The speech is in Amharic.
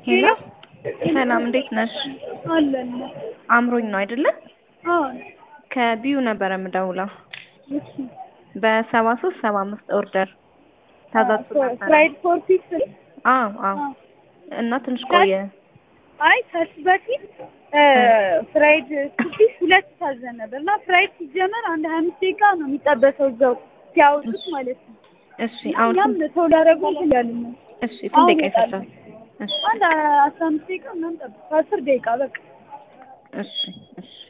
ሄሎ ሰላም እንዴት ነሽ? አለን አምሮኝ ነው አይደለ? አዎ ከቢዩ ነበር የምደውለው እሺ በ7375 ኦርደር ታዛዝኩ ነበር። ፍራይድ ፎር ፒስ አዎ እና ትንሽ ቆየ። አይ ከዚህ በፊት ፍራይድ ፒስ ሁለት ታዘን ነበር እና ፍራይድ ሲጀመር አንድ 25 ደቂቃ ነው የሚጠበሰው እዛው ሲያወጡት ማለት ነው። እሺ አሁን እኛም ቶሎ አደረጉ ይላል ነው። እሺ ስንት ደቂቃ ይፈጃል? እሺ አንድ 15 ደቂቃ ምናምን ጠብቅ 10 ደቂቃ በቃ እሺ